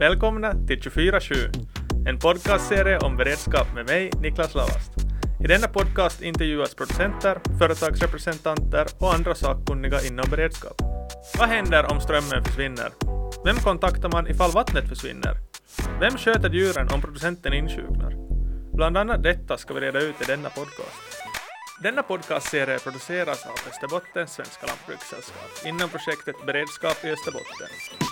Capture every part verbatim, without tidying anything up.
Välkomna till tjugofyra sju, en podcastserie om beredskap med mig, Niklas Lavast. I denna podcast intervjuas producenter, företagsrepresentanter och andra sakkunniga inom beredskap. Vad händer om strömmen försvinner? Vem kontaktar man ifall vattnet försvinner? Vem sköter djuren om producenten insjuknar? Bland annat detta ska vi reda ut i denna podcast. Denna podcastserie produceras av Österbottens Svenska Lantbrukssällskap inom projektet Beredskap i Österbotten.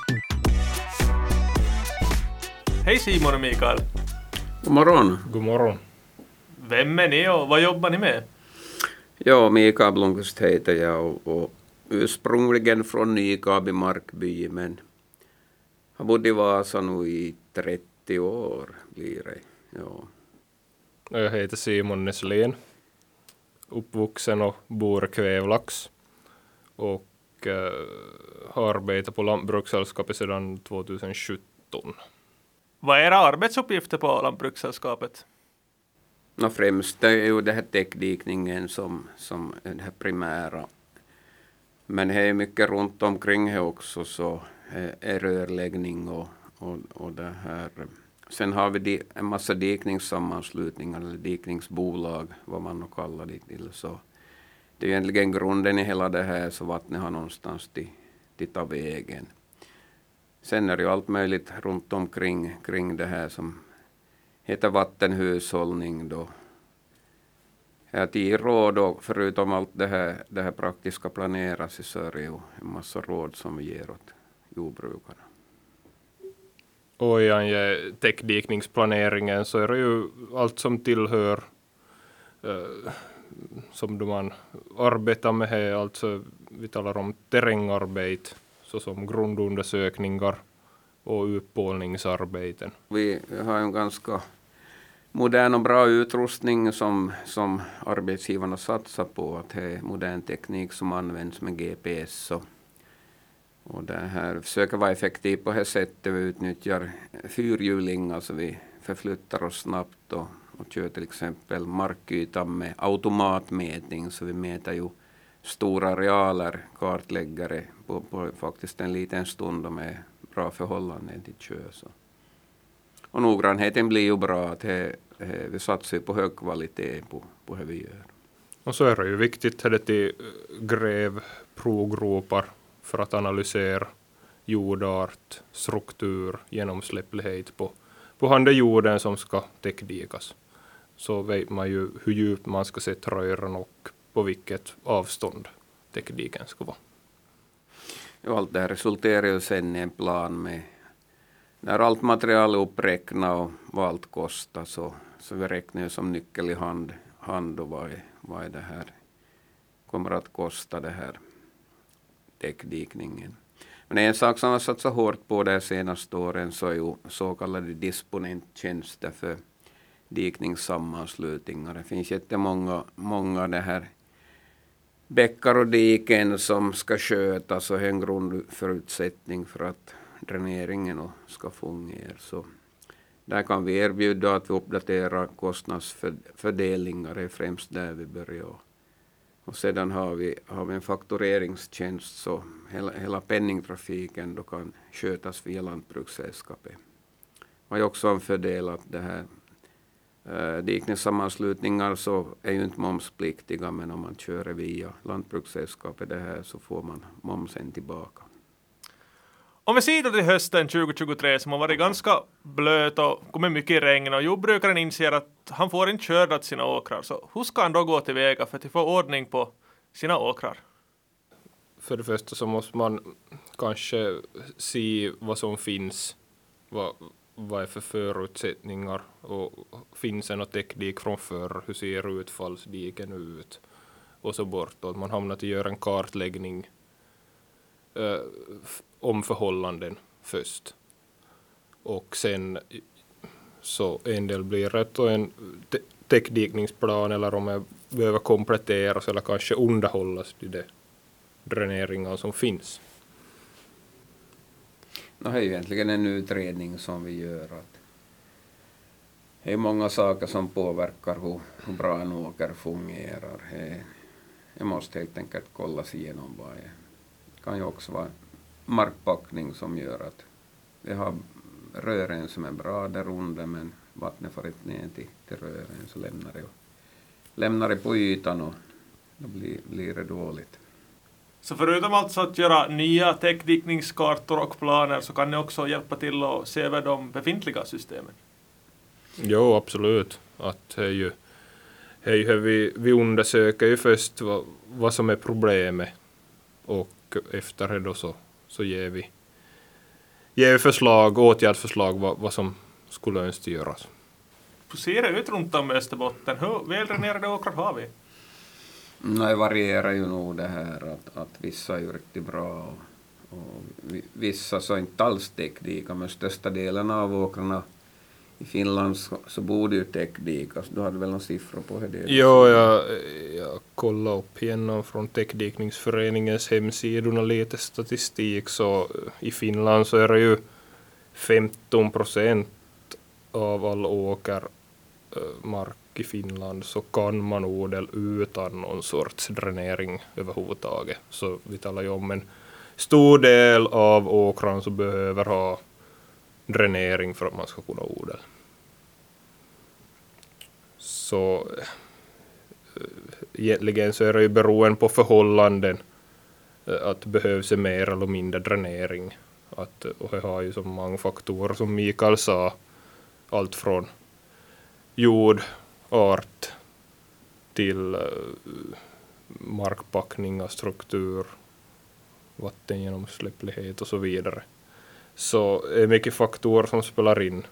Hej Simon och Mikael. God morgon. God morgon. Vem är ni och vad jobbar ni med? Ja, Mikael Blomqvist heter jag och, och ursprungligen från Nykabi Markby, men har bott i Vasa nu i trettio år blir det. Ja. Jag heter Simon Nesselin. Uppvuxen och bor i Kvävlax. Och äh, har arbetat på Lantbrukssällskapet sedan tjugohundrasjutton. Vad är era arbetsuppgifter på Lantbrukssällskapet? No, främst är ju det här täckdikningen som, som är det här primära. Men det är mycket runt omkring här också, så är rörläggning och, och, och det här. Sen har vi di, en massa dikningssammanslutningar eller dikningsbolag, vad man nu kallar det till. Så det är egentligen grunden i hela det här, så vattnet har någonstans till, till ta vägen. Sen är det ju allt möjligt runt omkring kring det här som heter vattenhushållning då. Här till råd och förutom allt det här, det här praktiska planeras i Sverige och en massa råd som vi ger åt jordbrukarna. Och i täckdikningsplaneringen så är det ju allt som tillhör eh, som då man arbetar med här, alltså vi talar om terrängarbete såsom grundundersökningar och utpålningsarbeten. Vi har en ganska modern och bra utrustning som, som arbetsgivarna satsar på, att det är modern teknik som används med G P S och, och det här försöker vara effektiv på det sättet. Vi utnyttjar fyrhjulingar så vi förflyttar oss snabbt och, och kör till exempel markytan med automatmätning, så vi mäter ju stora arealer, kartläggare på, på faktiskt en liten stund och med bra förhållanden till kö. Så. Och noggrannheten blir ju bra, att he, he, vi satsar på hög kvalitet på, på det vi gör. Och så är det ju viktigt att det till gräv provgropar för att analysera jordart, struktur, genomsläpplighet på, på handjorden som ska täckdikas. Så vet man ju hur djupt man ska sätta rören och på vilket avstånd täckdiken ska vara. Ja, allt det här resulterar ju sen i en plan med när allt material är uppräknat och vad allt kostar, så, så vi räknar ju som nyckel i hand, hand och vad är, vad är det här kommer att kosta, det här täckdikningen. Men en sak som har satsat hårt på de senaste åren så är ju så kallade disponenttjänster för dikningssammanslutningar. Det finns jättemånga många det här bäckar och diken som ska skötas och en grundförutsättning för att dräneringen ska fungera. Så där kan vi erbjuda att vi uppdaterar kostnadsfördelningar, är främst där vi börjar. Och sedan har vi, har vi en faktureringstjänst, så hela, hela penningtrafiken då kan skötas via Lantbrukssällskapet. Och jag också en fördel att det här Uh, dikningssammanslutningar så är ju inte momspliktiga, men om man kör via Lantbrukssällskapet det här så får man momsen tillbaka. Om vi ser då till hösten tjugohundratjugotre som har varit ganska blöt och kommit mycket regn och jordbrukaren inser att han får inte skördat sina åkrar, så hur ska han då gå tillväga för att få ordning på sina åkrar? För det första så måste man kanske se vad som finns, vad vad är för förutsättningar och finns det något täckdik från förr, hur ser utfallsdiken ut och så bortåt. Man hamnar till att göra en kartläggning eh, om förhållanden först. Och sen så en del blir rätt och en täckdikningsplan, eller om jag behöver kompletteras eller kanske underhållas till de dräneringar som finns. Det är ju egentligen en utredning som vi gör. Att det är många saker som påverkar hur, hur bra en åker fungerar. Det måste helt enkelt kollas igenom vad det kan ju också vara markpackning som gör att vi har rören som är bra där under, men vattnet får inte ner till, till rören, så lämnar det, lämnar det på ytan och då blir, blir det dåligt. Så förutom alltså att göra nya täckdikningskartor och planer så kan ni också hjälpa till att se över de befintliga systemen? Jo, absolut. Att det är ju, det är ju, vi, vi undersöker ju först vad, vad som är problemet och efter det då så, så ger vi ger vi förslag, åtgärdsförslag vad, vad som skulle önska göras. Hur ser det ut runt om i Österbotten? Hur väldränerade åkrar har vi? Nej, det varierar ju nog det här att, att vissa är ju riktigt bra och, och vissa så inte alls täckdika, men största delen av åkrarna i Finland så, så borde ju täckdikas. Du hade väl några siffror på det? Jo, jag, jag kollade upp igenom från Täckdikningsföreningens hemsidorna lite statistik, så i Finland så är det ju femton procent av all åkermark i Finland så kan man odla utan någon sorts dränering överhuvudtaget. Så vi talar ju om en stor del av åkran som behöver ha dränering för att man ska kunna odla. Så egentligen så är det ju beroende på förhållanden att det behövs mer eller mindre dränering. Att, och det har ju så många faktorer som Mikael sa, allt från jord, art till uh, markpackning och struktur, vattengenomsläpplighet och så vidare. Så det är mycket faktorer som spelar in.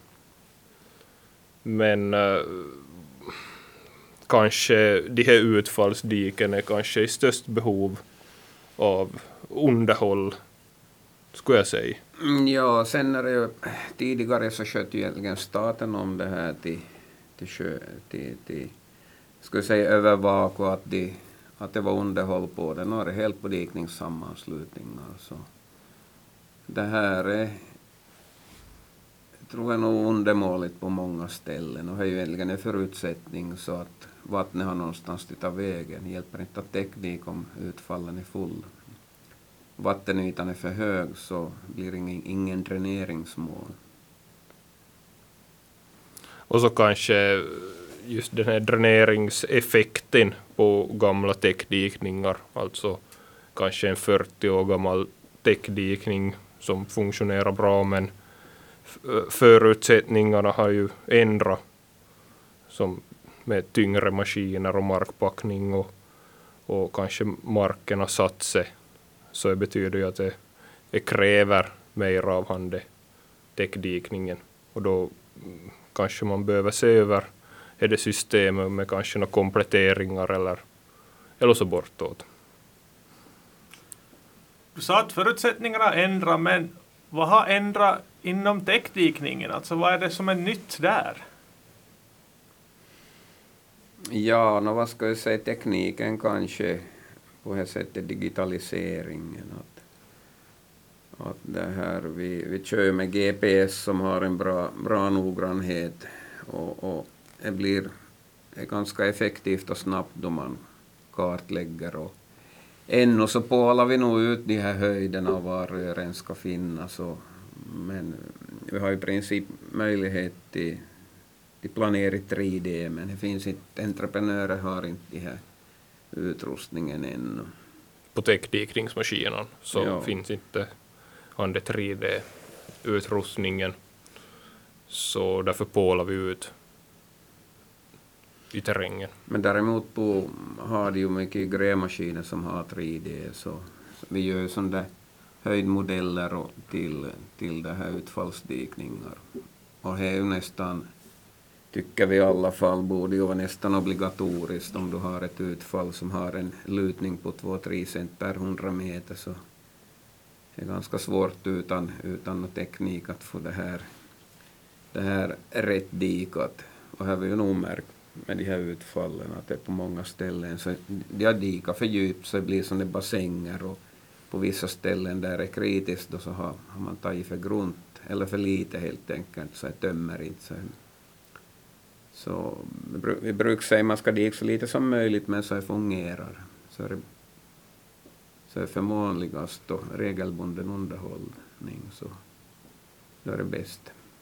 Men uh, kanske de här utfallsdiken är kanske i störst behov av underhåll, skulle jag säga. Ja, sen är det ju, tidigare så sköt ju egentligen staten om det här till, till, sjö, till, till skulle jag säga övervak och att, de, att det var underhåll på det. Nu är det helt på dikningssammanslutningar. Så det här är, jag tror jag nog undermåligt på många ställen och det är ju egentligen en förutsättning så att vattnet har någonstans att ta vägen. Det hjälper inte att täckdik om utfallen är full. Vattenytan är för hög så blir ingen, ingen dräneringsmål. Och så kanske just den här dräneringseffekten på gamla täckdikningar, alltså kanske en fyrtio år gammal täckdikning som funktionerar bra, men förutsättningarna har ju ändrat som med tyngre maskiner och markpackning och, och kanske marken har satt sig. Så det betyder ju att det, det kräver mer av hande täckdikningen. Och då kanske man behöver se över är det systemet med kanske några kompletteringar eller, eller så bortåt. Du sa att förutsättningarna ändrar, men vad har ändrat inom täckdikningen? Alltså vad är det som är nytt där? Ja, no, vad ska jag säga, tekniken kanske på det sättet digitaliseringen. Att, att det här, vi, vi kör med G P S som har en bra, bra noggrannhet och, och det blir är ganska effektivt och snabbt då man kartlägger. Och ännu så pålar vi nog ut de här höjderna av var rören ska finnas. Och, men vi har i princip möjlighet till, till planera i tre D, men det finns inte, entreprenörer har inte de här utrustningen ännu. På täckdikningsmaskinen så ja. Finns inte han det tre D-utrustningen, så därför pålar vi ut i terrängen. Men däremot på har de ju mycket grävmaskiner som har tre D, så, så vi gör sådana där höjdmodeller och till, till det här utfallsdikningar. Och det är ju nästan, tycker vi i alla fall, borde ju vara nästan obligatoriskt om du har ett utfall som har en lutning på två till tre cent per hundra meter, så det är ganska svårt utan, utan teknik att få det här, det här rätt dikat. Och här har vi ju nog märkt med de här utfallen att det är på många ställen så de har dikat för djupt så det blir sådana bassänger, och på vissa ställen där det är kritiskt då så har, har man tagit för grunt eller för lite helt enkelt, så det tömmer inte. Så, så vi brukar säga att man ska dika så lite som möjligt, men så det fungerar. Så är det, så är det förmånligast och regelbunden underhållning, så då är det bäst.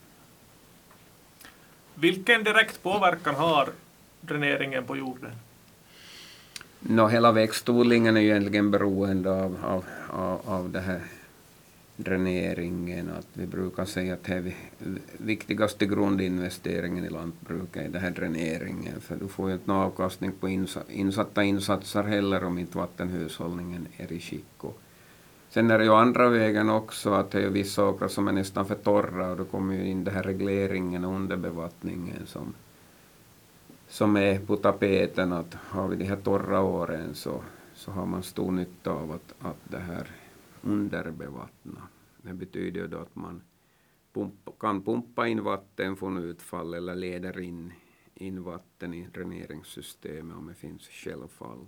Vilken direkt påverkan har dräneringen på jorden? No, hela växtodlingen är ju egentligen beroende av, av, av, av det här dräneringen. Att vi brukar säga att det är viktigaste grundinvesteringen i lantbruket är det här dräneringen. För du får ju inte någon avkastning på insatta insatser heller om inte vattenhushållningen är i skick. Och sen är det ju andra vägen också, att det är vissa åkrar som är nästan för torra och då kommer ju in det här regleringen och underbevattningen som, som är på tapeten. Att har vi de här torra åren så, så har man stor nytta av att, att det här underbevattna. Det betyder ju då att man pumpa, kan pumpa in vatten från utfall eller leder in, in vatten i dräneringssystemet om det finns källfall.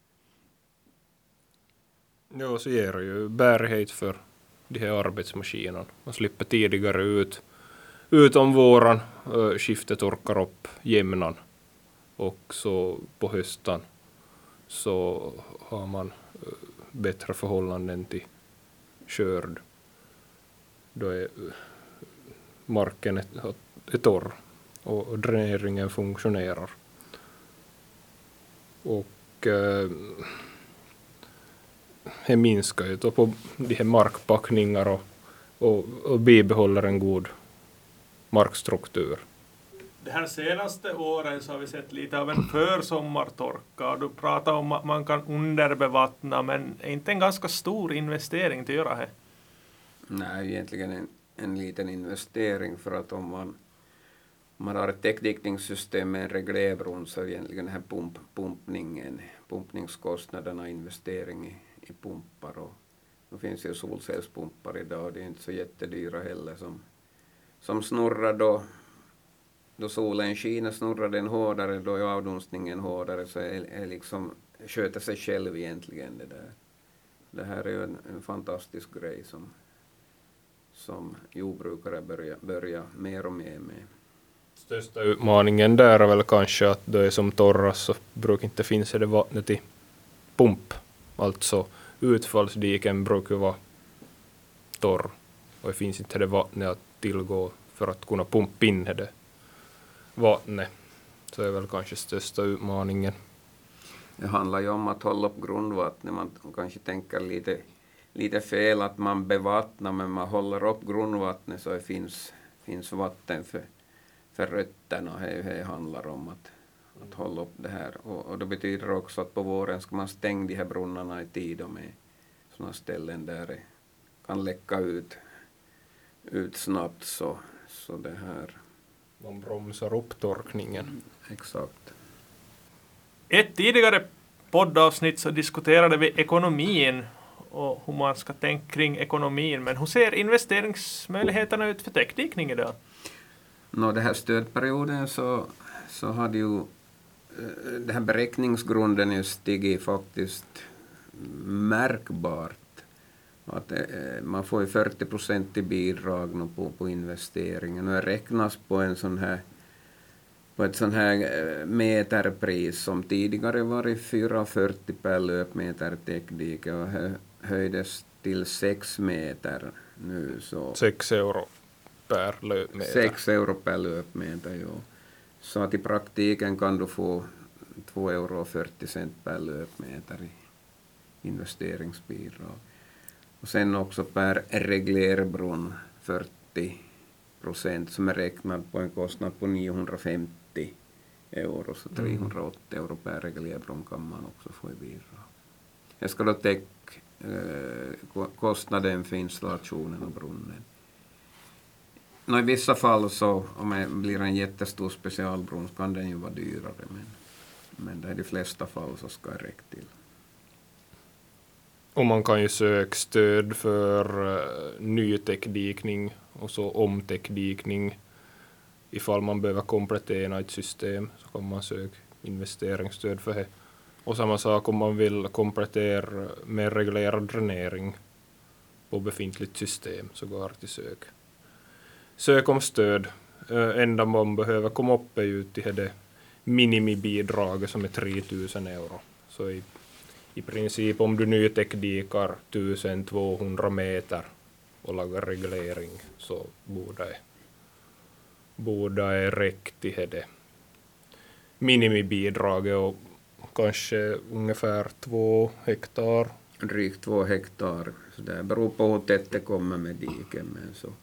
Ja, så ger det ju bärighet för de här arbetsmaskinerna. Man slipper tidigare ut, ut om våren, äh, skiftet torkar upp jämnan. Och så på hösten så har man äh, bättre förhållanden till skörd. Då är äh, marken är, är torr och dräneringen funktionerar. Och äh, det minskar ju då på de här markpackningar och, och, och bibehåller en god markstruktur. Det här senaste åren så har vi sett lite av en försommartorka. Du pratar om att man kan underbevattna, men är inte en ganska stor investering att göra det? Nej, egentligen en, en liten investering, för att om man, om man har ett täckdikningssystem med en reglerbrunn så är egentligen den här pump, pumpningen, pumpningskostnaderna, investering i i pumpar, och det finns ju solcellspumpar idag, det är inte så jättedyra heller som, som snurrar då, då solen skiner, snurrar den hårdare, då är avdunstningen hårdare, så är, är liksom sköter sig själv egentligen det där. Det här är ju en, en fantastisk grej som, som jordbrukare börjar, börjar mer och mer med. Största utmaningen där är väl kanske att det är som torras så brukar inte finnas det vattnet i pump. Alltså utfallsdiken brukar vara torr och det finns inte det vattnet att tillgå för att kunna pumpa in det vattnet. Så är väl kanske största utmaningen. Det handlar ju om att hålla upp grundvattnet. Man kanske tänker lite, lite fel att man bevattnar, men man håller upp grundvattnet så det finns, finns vatten för, för rötterna. Det, det handlar om att att hålla upp det här. Och, och det betyder också att på våren ska man stänga de här brunnarna i tid och med sådana ställen där det kan läcka ut, ut snabbt. Så, så det här. Man bromsar upp torkningen. Mm, exakt. Ett tidigare poddavsnitt så diskuterade vi ekonomin och hur man ska tänka kring ekonomin. Men hur ser investeringsmöjligheterna ut för täckdikning idag? Nå, det här stödperioden så, så hade ju den här beräkningsgrunden är stigit faktiskt märkbart. Att, eh, man får ju fyrtio procent i bidrag nu på, på investeringen, och det räknas på en sån här på ett sån här eh, meterpris som tidigare var i fyra fyrtio per löpmeter täckdike och hö, höjdes till sex meter nu. Så sex euro per löpmeter. sex euro per löpmeter, ja. Så att i praktiken kan du få två euro och fyrtio cent per löpmeter i investeringsbidrag. Och sen också per reglerbrunn fyrtio procent som är räknad på en kostnad på niohundrafemtio euro. Så trehundraåttio euro per reglerbrunn kan man också få i bidrag. Jag ska då täcka eh, kostnaden för installationen av brunnen. Nå, i vissa fall så om det blir en jättestor specialbrunn kan den ju vara dyrare, men, men det är de flesta fall så ska det räcka till. Och man kan ju söka stöd för uh, ny täckdikning och så omtäckdikning. Ifall man behöver komplettera ett system så kan man söka investeringsstöd för det. Och samma sak om man vill komplettera med reglerad dränering på befintligt system så går det till sök. Sök om stöd. Uh, enda man behöver komma upp är ju till det minimibidraget som är tre tusen euro. Så i, i princip om du nytäckdikar tusentvåhundra meter och lagar reglering så borde båda är räckt i det minimibidraget och kanske ungefär två hektar. Drygt två hektar. Så det beror på hur tätt det kommer med diken. Men så.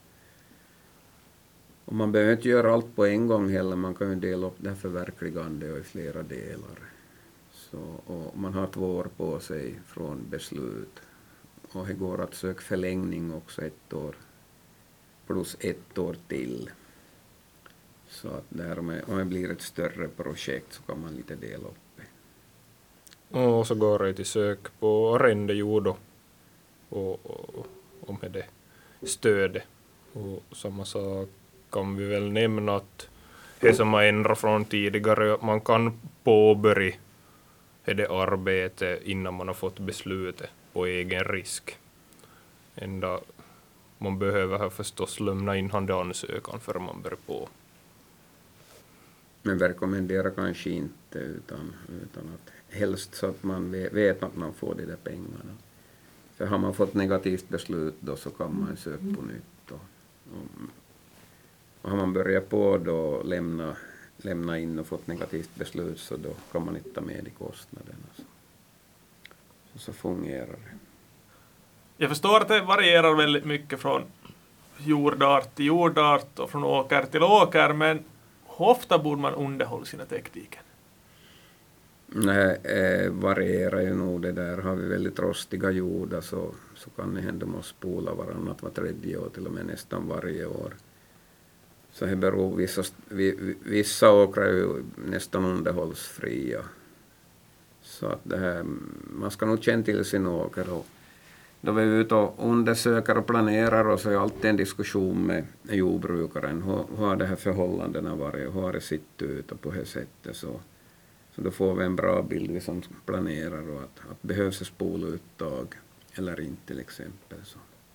Och man behöver inte göra allt på en gång heller. Man kan ju dela upp det här förverkligande i flera delar. Så, och man har två år på sig från beslut. Och det går att söka förlängning också ett år. Plus ett år till. Så att där om det, om det blir ett större projekt så kan man lite dela upp det. Och så går det till sök på arrendejord och, och, och, och med det stödet. Och samma sak kan vi väl nämna att det som har ändrat från tidigare att man kan påbörja det arbetet innan man har fått beslutet på egen risk. Ända man behöver här förstås lämna in handansökan för man börjar på. Men vi rekommenderar kanske inte utan, utan att helst så att man vet att man får de där pengarna. För har man fått negativt beslut då så kan man söka på nytt. Och, och, och har man börjat på då lämna, lämna in och fått negativt beslut så då kan man inte ta med i kostnaderna. Så, så, så fungerar det. Jag förstår att det varierar väldigt mycket från jordart till jordart och från åker till åker, men hur ofta borde man underhålla sina täckdiken? Nej, eh, varierar ju nog det där. Har vi väldigt rostiga jordar så, så kan det hända att spola varannat var tredje år, till och med nästan varje år. Så det beror, vissa, vissa åkrar är ju nästan underhållsfria. Så att det här, man ska nog känna till sin åker. Och då vi är ute och undersöker och planerar och så är alltid en diskussion med jordbrukaren. Hur, hur har det här förhållandena varit? Hur har det sett ut och på det sättet? Så, så då får vi en bra bild vi som planerar och att, att behövs det spoluttag eller inte till exempel. Så.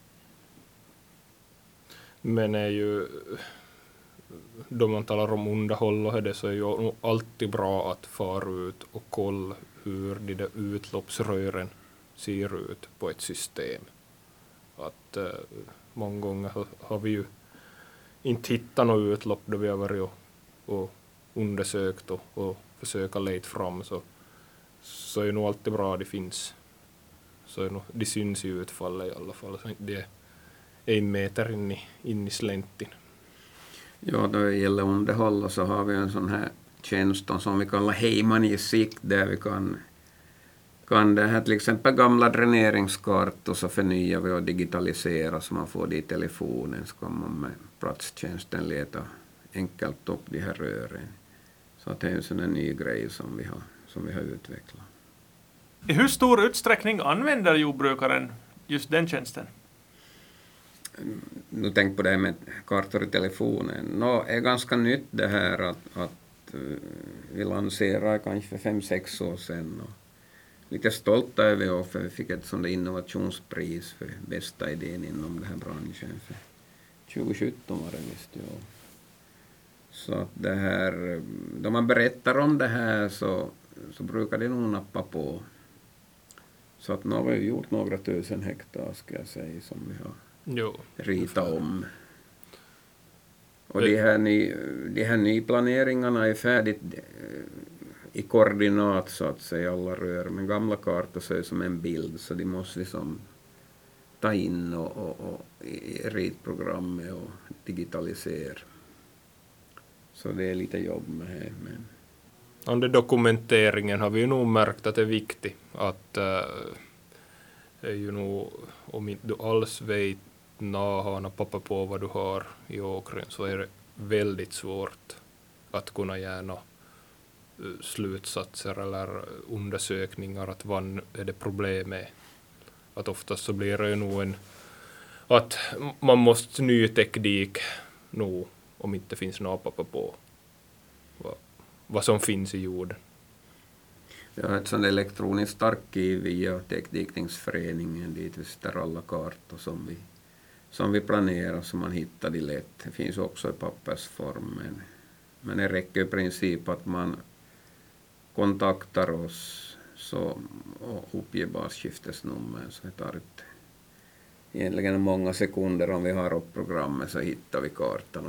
Men är ju då man talar om underhåll och det så är ju alltid bra att fara ut och kolla hur de där utloppsrören ser ut på ett system. Att eh, många gånger har, har vi ju inte hittat något utlopp då vi har varit och, och undersökt och, och försöka leta fram så, så är det nog alltid bra att det finns. Så är nog, det syns i utfallet i alla fall. Så det är en meter in i, in i släntin. Ja, då det gäller underhåll så har vi en sån här tjänst som vi kallar Heiman i sikt där vi kan kan det här till exempel gamla dräneringskartor så förnyar vi och digitalisera så man får det i telefonen så kan man med platstjänsten leta enkelt upp de här rören. Så att det är en sån här ny grej som vi har, som vi har utvecklat. I hur stor utsträckning använder jordbrukaren just den tjänsten? Nu tänk på det med kartor i telefonen. Nå, är ganska nytt det här att, att uh, vi lanserar kanske för fem, sex år sedan. Och lite stolta är vi för vi fick ett sånt innovationspris för bästa idén inom den här branschen för tjugo sjutton var det visst. Ja. Så att det här, då man berättar om det här så, så brukar det nog nappa på. Så att nu har vi gjort några tusen hektar ska jag säga som vi har jo, ritat om. Och de här, ny, de här nyplaneringarna är färdigt i koordinat så att säga alla rör. Men gamla kartor så är som en bild så de måste liksom ta in och, och, och i ritprogrammet och digitalisera. Så det är lite jobb med det. Men under dokumenteringen har vi ju nog märkt att det är viktigt att äh, är ju nog, om inte du alls vet när pappa på vad du har i åkern så är det väldigt svårt att kunna gärna slutsatser eller undersökningar att vad är det problemet. Att oftast så blir det nog en att man måste ny teknik nu om inte finns något pappa på vad, vad som finns i jorden. Ja, ett sånt elektroniskt arkiv via Täckdikningsföreningen dit vi sätter alla kartor som vi, som vi planerar så man hittar det lätt. Det finns också i pappersform men, men det räcker i princip att man kontaktar oss så, och uppger basskiftesnummer så det tar ett, egentligen många sekunder om vi har upp programmet så hittar vi kartan om,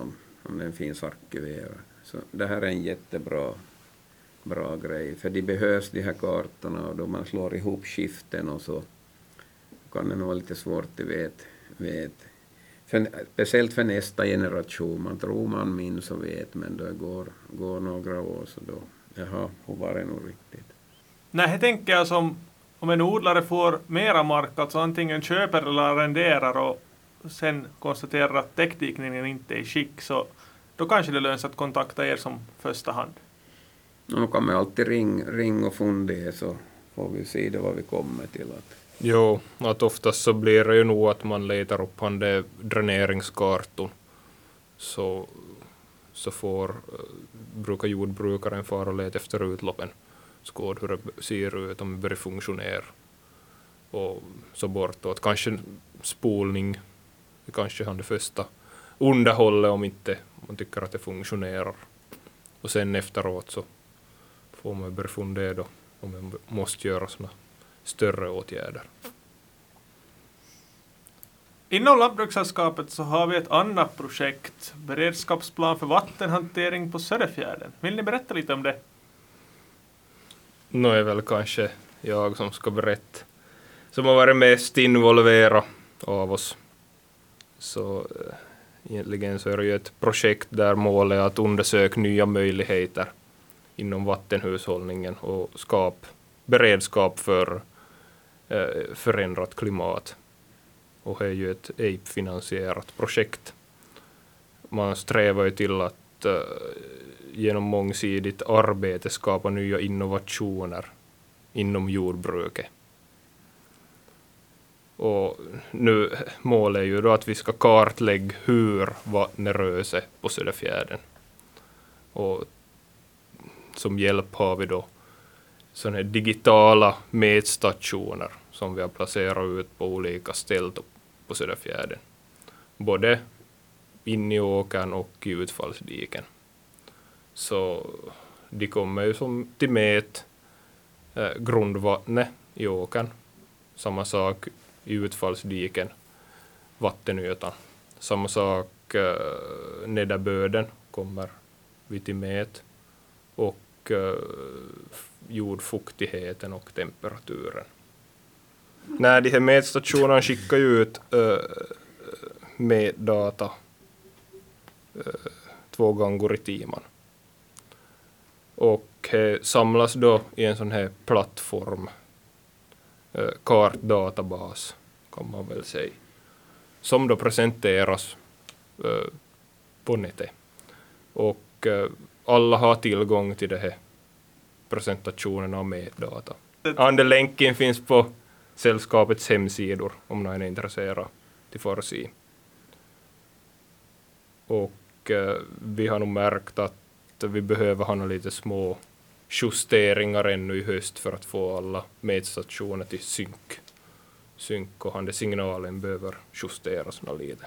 om den finns arkiverad. Så det här är en jättebra bra grej, för de behövs de här kartorna, och då man slår ihop skiften och så kan det nog vara lite svårt, det vet, vet. För, speciellt för nästa generation, man tror man minns och vet, men det går, går några år så då, jaha, hur var det nog riktigt? Nej, jag tänker jag som om en odlare får mera mark, alltså antingen köper eller arrenderar och sen konstaterar att täckdikningen inte är i skick, så då kanske det löns att kontakta er som första hand. Och då kan man alltid ring, ring och fundera, så får vi se det vad vi kommer till. Att. Jo, att oftast så blir det ju nog att man letar upp han det dräneringskarton, så, så får brukar jordbrukaren fara och leta efter utloppen, skåd hur det ser ut, om det börjar funktionera och så bortåt. Kanske spolning, kanske han det första underhållet om inte man tycker att det funktionerar, och sen efteråt så får man börja fundera då om man måste göra såna större åtgärder. Inom Lantbrukssällskapet så har vi ett annat projekt, beredskapsplan för vattenhantering på Söderfjärden. Vill ni berätta lite om det? Nu är väl kanske jag som ska berätta, som har varit mest involverad av oss. Så äh, egentligen så är det ju ett projekt där målet är att undersöka nya möjligheter inom vattenhushållningen och skap beredskap för äh, förändrat klimat. Och det är ju ett E I P-finansierat projekt. Man strävar ju till att äh, genom mångsidigt arbete skapa nya innovationer inom jordbruket. Och nu målet är ju då att vi ska kartlägga hur vattnet rör sig på Söderfjärden. Och som hjälp har vi då sådana här digitala mätstationer som vi har placerat ut på olika ställen på Söderfjärden. Både in i åkern och i utfallsdiken. Så de kommer ju som till mät eh, grundvattnet i åkern. Samma sak i utfallsdiken, vattenytan. Samma sak eh, nederbörden kommer vi till mät. Och eh, jordfuktigheten och temperaturen. När de här mätstationerna skickar ut äh, mätdata äh, två gånger i timmen. Och äh, samlas då i en sån här plattform, äh, kartdatabas kan man väl säga, som då presenteras äh, på nätet. Och äh, alla har tillgång till det här presentationen av mätdata. Andra länken finns på sällskapets hemsidor om någon är intresserad till för sig. Och eh, vi har nog märkt att vi behöver ha lite små justeringar ännu i höst för att få alla mätstationer till synk. Synk och hande signalen behöver justeras lite.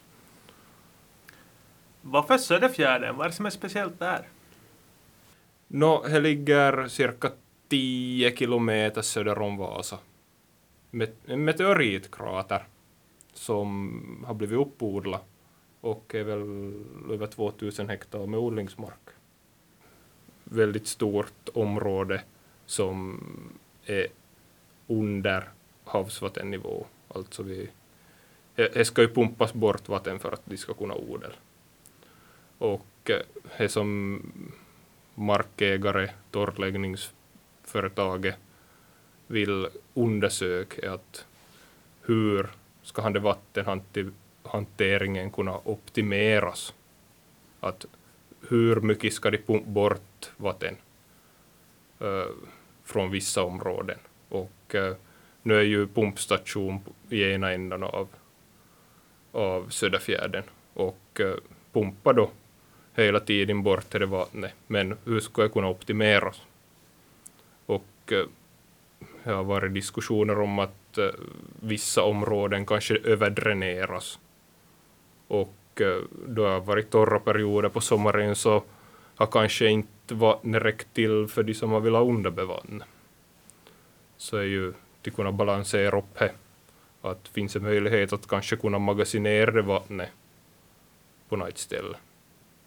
Varför Söderfjärden? Vad är det som är speciellt där? Nå, det ligger cirka tio kilometer söder om Vasa. En meteoritkrater som har blivit uppodlad och är väl över tvåtusen hektar med odlingsmark. Väldigt stort område som är under havsvattennivå. Alltså vi, det ska ju pumpas bort vatten för att de ska kunna odla. Och det som markägare, torrläggningsföretaget vill undersöka att hur ska han det vattenhanteringen kunna optimeras. Att hur mycket ska de pumpa bort vatten uh, från vissa områden. Och uh, nu är ju pumpstation i ena änden av, av Söderfjärden och uh, pumpar då hela tiden bort till det vattnet. Men hur ska jag kunna optimeras? Och uh, det har varit diskussioner om att uh, vissa områden kanske överdräneras. Och uh, då har varit torra perioder på sommaren så har kanske inte vattnet räckt till för de som har velat underbevattna. Så är ju att kunna balansera upp det. Att finns en möjlighet att kanske kunna magasinera det vattnet på något ställe.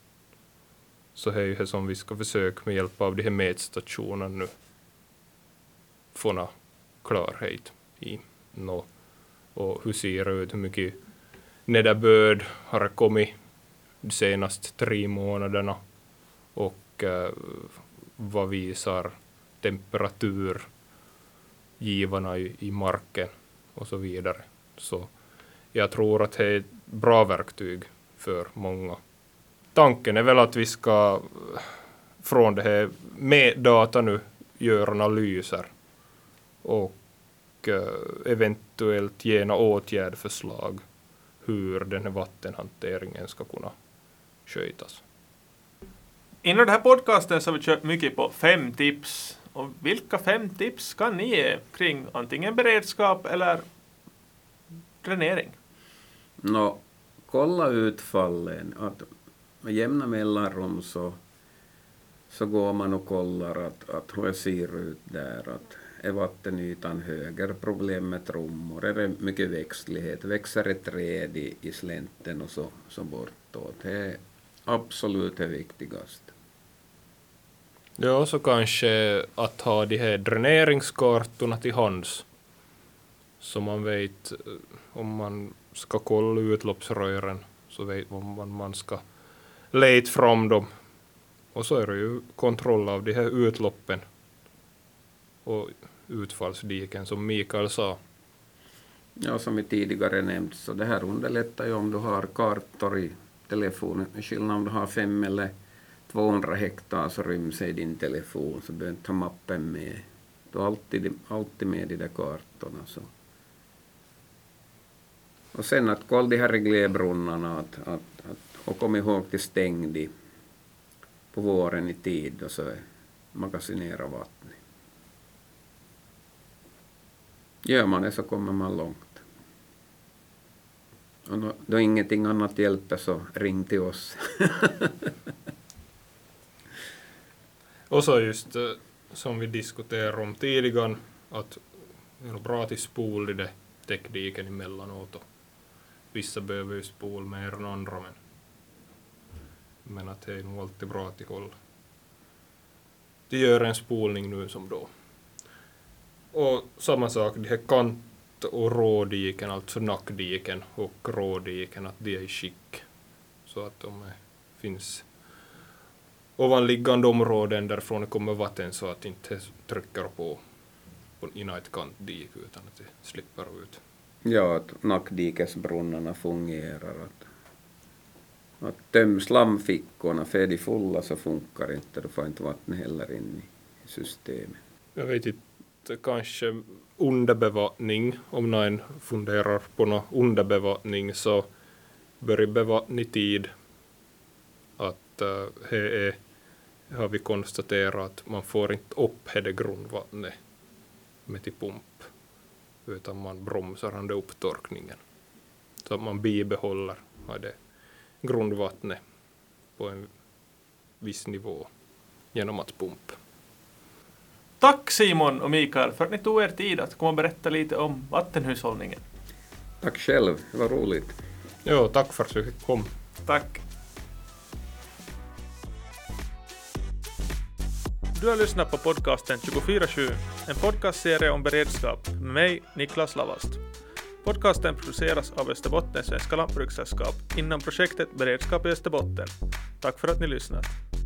så är ju det som vi ska försöka med hjälp av de här mätstationerna nu få nå klarhet i. No, och hur ser det ut, hur mycket nederbörd har det kommit de senaste tre månaderna och uh, vad visar temperaturgivarna i, i marken och så vidare. Så jag tror att det är ett bra verktyg för många. Tanken är väl att vi ska från det här med data nu göra analyser och uh, eventuellt ge några åtgärdförslag hur den här vattenhanteringen ska kunna skötas. Inom den här podcasten så har vi kört mycket på fem tips. Och vilka fem tips kan ni ge kring antingen beredskap eller dränering? Nå, kolla utfallen. Att med jämna mellanrum så, så går man och kollar att, att hur det ser ut där. Att är vattenytan höger, problem med trummor, är det mycket växtlighet, växer ett träd i, i slänten och så, så bortåt. Det är absolut det viktigaste. Ja, så kanske att ha de här dräneringskartorna till hands. Så man vet om man ska kolla utloppsrören så vet man man ska leta fram dem. Och så är det ju kontroll av de här utloppen och utfallsdiken som Mikael sa. Ja, som vi tidigare nämnt, så det här underlättar ju om du har kartor i telefonen. Skillnad om du har fem eller tvåhundra hektar så ryms i din telefon, så du behöver inte ha mappen med. Du har alltid, alltid med de där kartorna. Så. Och sen att kolla de här reglébrunnarna att, att, att, och kom ihåg till stäng de på våren i tid och så magasinera vatten. Gör man det så kommer man långt. Och då, då ingenting annat hjälper så ring till oss. Och så just uh, som vi diskuterade om tidigare att det är bra att spola det täckdiken emellanåt. Och vissa behöver ju spola mer än andra men, men att det är nog alltid bra att hålla. Det gör en spolning nu som då. Och samma sak, de här kant- och rådiken, alltså nackdiken och rådiken, att de är i skick. Så att de är, finns ovanliggande områden därifrån det kommer vatten så att det inte trycker på, på innan ett kantdik utan att det slipper ut. Ja, att nackdikesbrunnarna fungerar. Att, att töm slamfickorna, för är de fulla så funkar inte, då får inte vatten heller in i systemet. Jag vet inte. Kanske underbevattning, om någon funderar på någon underbevattning så börjar bevattna i tid. Att uh, här är, har vi konstaterat att man får inte upp det grundvattnet med till pump utan man bromsar under upptorkningen. Så att man bibehåller det grundvattnet på en viss nivå genom att pumpa. Tack Simon och Mikael för att ni tog er tid att komma och berätta lite om vattenhushållningen. Tack själv, det var roligt. Ja, tack för att du kom. Tack. Du har lyssnat på podcasten tjugofyra sju, en podcastserie om beredskap med mig, Niklas Lavast. Podcasten produceras av Österbottens Svenska Lantbrukssällskap inom projektet Beredskap i Österbotten. Tack för att ni lyssnat.